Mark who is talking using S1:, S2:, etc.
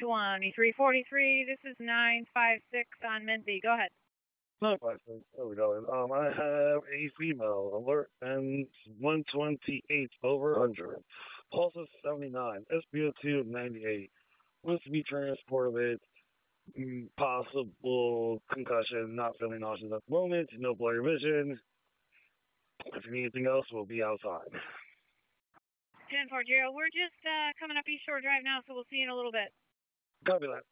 S1: 2343, this is 956 on Minzy. Go ahead.
S2: No question. There we go. I have a female alert and 128 over 100. Pulse is 79. SpO2 98. Wants to be transported. Possible concussion. Not feeling nauseous at the moment. No blurry vision. If you need anything else, we'll be outside.
S1: 1040, we're just coming up East Shore Drive now, so we'll see you in a little bit.
S2: Copy that.